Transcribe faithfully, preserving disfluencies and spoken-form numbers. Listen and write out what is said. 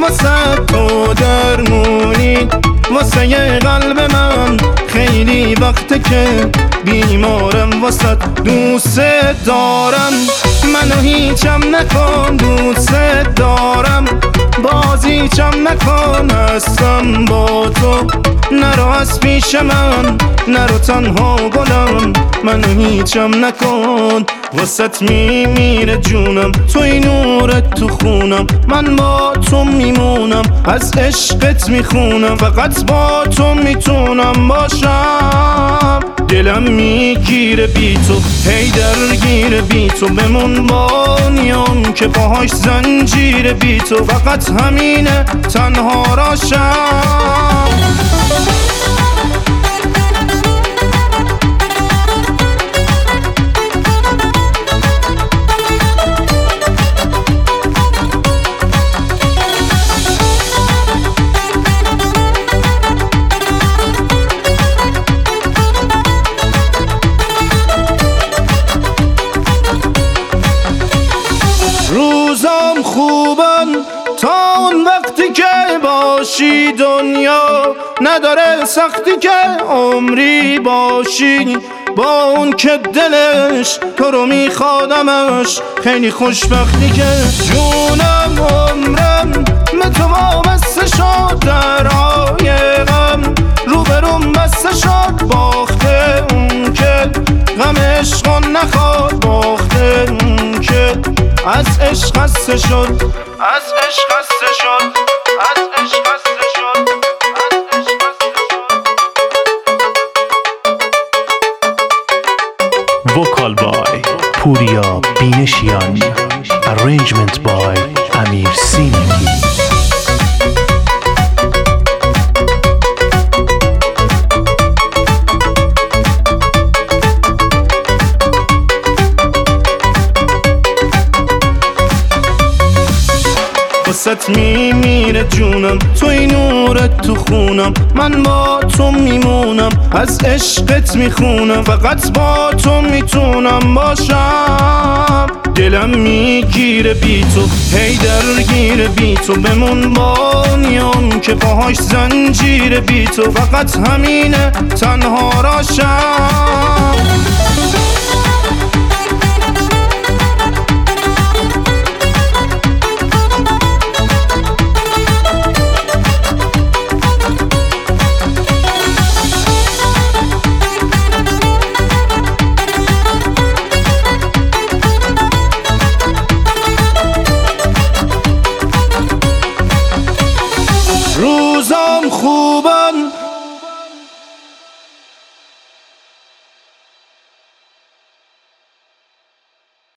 واسه تو درمونی، واسه قلب من خیلی وقته که بیمارم، واسه دوست دارم. منو هیچم نکن دوست دارم، بازیچم نکن هستم با تو. نرو از پیش من، نرو تنها گلم، منو هیچم نکن. واسط میمیره جونم، توی نورت تو خونم، من با تو میمونم، از عشقت میخونم، فقط با تو میتونم باشم. دلم میگیره بی تو، هی درگیره بی تو، بمون با نیام که باهاش زنجیره بی تو، فقط همینه تنها راشم. روزام خوبن تا اون وقتی که باشی، دنیا نداره سختی که عمری باشی. با اون که دلش تو رو میخوادمش، خیلی خوشبختی که جونم عمرم به تو وابسته شد. درهای غم روبروم بسته شد، باخته اون که غم عشق نخواد، باخته اون که از عشق خسته شد، از عشق خسته شد، از عشق خسته شد، از عشق خسته شد. وکال بای پوریا بینشیان، ارنجمنت بای امیر سینگی. واسط میمیره جونم، توی نورت تو خونم، من با تو میمونم، از عشقت میخونم، فقط با تو میتونم باشم. دلم میگیره بی تو، هی درگیره بی تو، بمون با نیام که باهاش زنجیره بی تو، فقط همینه تنها راشم.